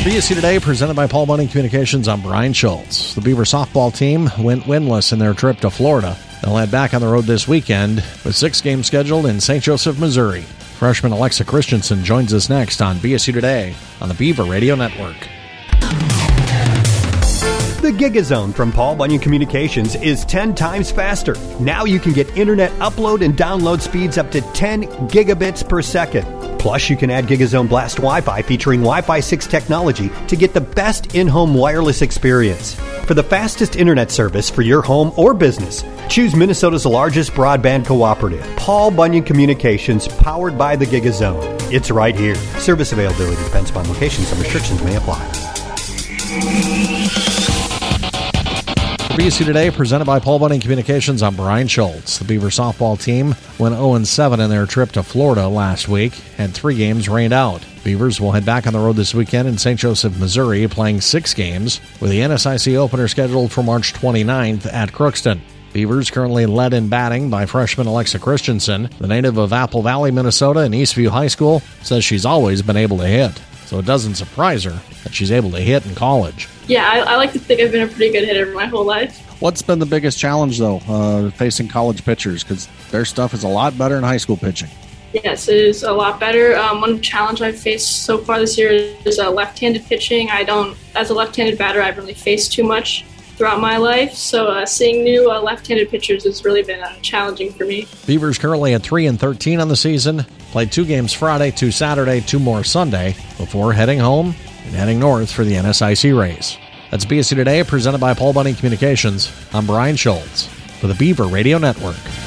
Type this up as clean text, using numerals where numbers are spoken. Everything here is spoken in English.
BSU Today, presented by Paul Bunning Communications. I'm Brian Schultz. The Beaver softball team went winless in their trip to Florida. They'll head back on the road this weekend with 6 games scheduled in St. Joseph, Missouri. Freshman Alexa Christensen joins us next on BSU Today on the Beaver Radio Network. The GigaZone from Paul Bunyan Communications is 10 times faster. Now you can get internet upload and download speeds up to 10 gigabits per second. Plus, you can add GigaZone Blast Wi-Fi featuring Wi-Fi 6 technology to get the best in-home wireless experience. For the fastest internet service for your home or business, choose Minnesota's largest broadband cooperative, Paul Bunyan Communications, powered by the GigaZone. It's right here. Service availability depends upon location. Some restrictions may apply. BSU Today, presented by Paul Bunning Communications. I'm Brian Schultz. The Beaver softball team went 0-7 in their trip to Florida last week, had 3 games rained out. Beavers will head back on the road this weekend in St. Joseph, Missouri, playing 6 games, with the NSIC opener scheduled for March 29th at Crookston. Beavers currently led in batting by freshman Alexa Christensen. The native of Apple Valley, Minnesota, and Eastview High School says she's always been able to hit, so it doesn't surprise her that she's able to hit in college. Yeah, I like to think I've been a pretty good hitter my whole life. What's been the biggest challenge, though, facing college pitchers? Because their stuff is a lot better than high school pitching. Yes, it is a lot better. One challenge I've faced so far this year is left-handed pitching. As a left-handed batter, I've really faced too much throughout my life. So seeing new left-handed pitchers has really been challenging for me. Beavers currently at 3-13 on the season. Played 2 games Friday, 2 Saturday, 2 more Sunday before heading home and heading north for the NSIC race. That's BSU Today, presented by Paul Bunning Communications. I'm Brian Schultz for the Beaver Radio Network.